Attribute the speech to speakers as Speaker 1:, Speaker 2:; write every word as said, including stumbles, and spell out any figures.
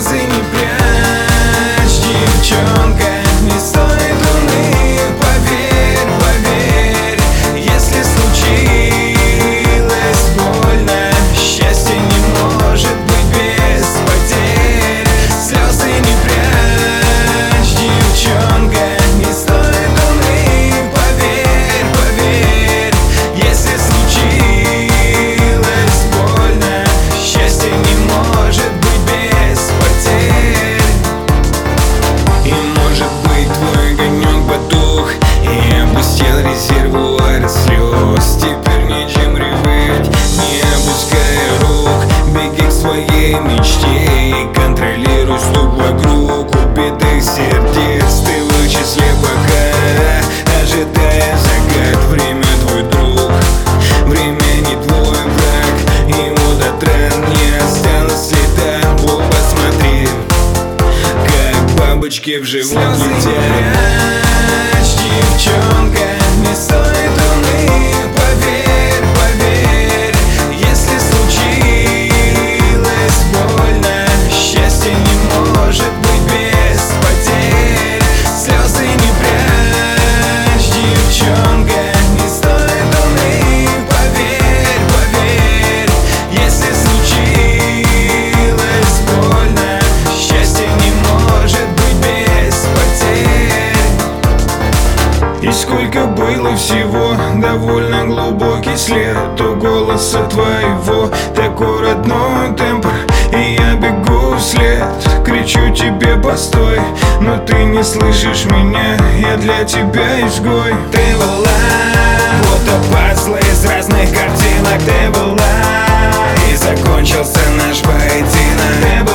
Speaker 1: Слезы не прячь, девчонка, не стоит луны. Поверь, поверь, если случилось больно, счастье не может быть без потерь. Слезы не прячь, девчонка, не стоит луны. Поверь, поверь, если случилось больно, счастье не может быть без потерь. И может быть твой огонек потух и опустил резервуар слез. Теперь нечем реветь, не опуская рук. Беги к своей мечте и контролируй стук вокруг убитых сердец. Ты в их числе пока, ожидая закат. Время твой друг, время не твой враг. И вот от ран не осталось следа. О, посмотри, как бабочки в живот
Speaker 2: Слезы не
Speaker 1: летят.
Speaker 2: прячь, девчонка, не стоит луны. Поверь, поверь, если случилось больно, счастье не может быть без потерь. Слезы не прячь, девчонка, не стоит луны. Поверь, поверь, если случилось больно, счастье не может быть без потерь.
Speaker 1: И сколько было всего, довольно глубокий след у голоса твоего, такой родной тембр, и я бегу вслед. Кричу тебе постой, но ты не слышишь меня, я для тебя изгой.
Speaker 2: Ты была, будто пазлы из разных картинок. Ты была, и закончился наш поединок. Ты была